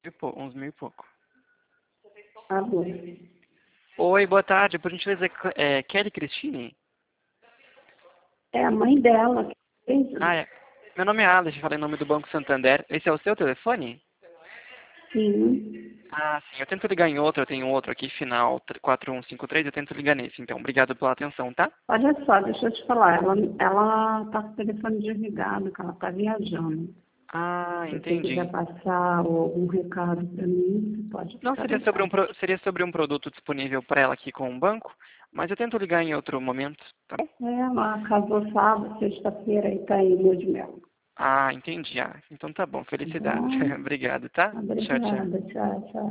Uns mil e pouco. Alô? Oi, boa tarde. Por gentileza, Kelly Cristine? É a mãe dela. Ah, é. Meu nome é Alex, falei em nome do Banco Santander. Esse é o seu telefone? Sim. Ah, sim. Eu tento ligar em outro, eu tenho outro aqui, final 4153, eu tento ligar nesse, então. Obrigado pela atenção, tá? Olha só, deixa eu te falar. Ela tá com o telefone desligado, que ela tá viajando. Ah, Se você quiser entendi. passar algum recado para mim, você pode Não, ficar à vontade. seria sobre um produto disponível para ela aqui com o banco, mas eu tento ligar em outro momento, tá bom? Ela casou sábado, sexta-feira e tá em lua de mel. Ah, entendi. Ah, então tá bom. Tá Felicidades. bom? Obrigado, tá? Tchau, tchau. Obrigada. Tchau, tchau.